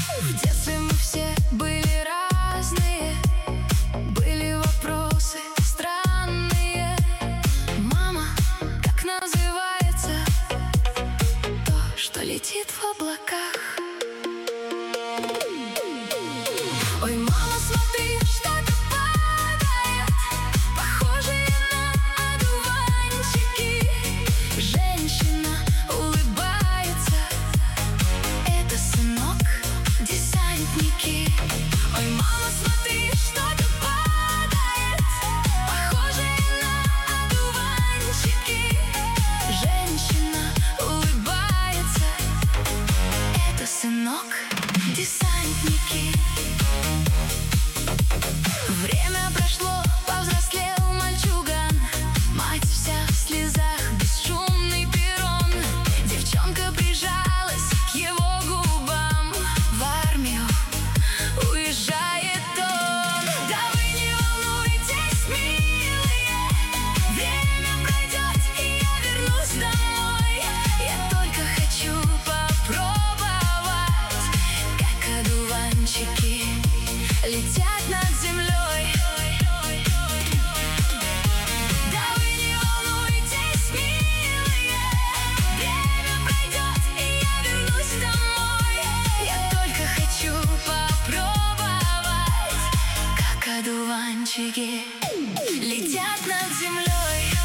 В детстве мы все были разные, были вопросы странные. Мама, как называется то, что летит в облаках? Ой, мама, смотри, что-то падает, похожее на одуванчики. Женщина улыбается, это, сынок, десантники. Ой, мама, смотри, что-то падает, похожее на одуванчики. Женщина улыбается, это, сынок, десантники. Время прошло, повзрослел мальчуган, мать вся в слезах, бесшумный перрон. Девчонка прижалась к его губам, в армию уезжает он. Да вы не волнуйтесь, милые, время пройдет, и я вернусь домой. Я только хочу попробовать, как одуванчики летят над землей. Да вы не волнуйтесь, милые, время пройдет, и я вернусь домой. Я только хочу попробовать, как одуванчики летят над землей.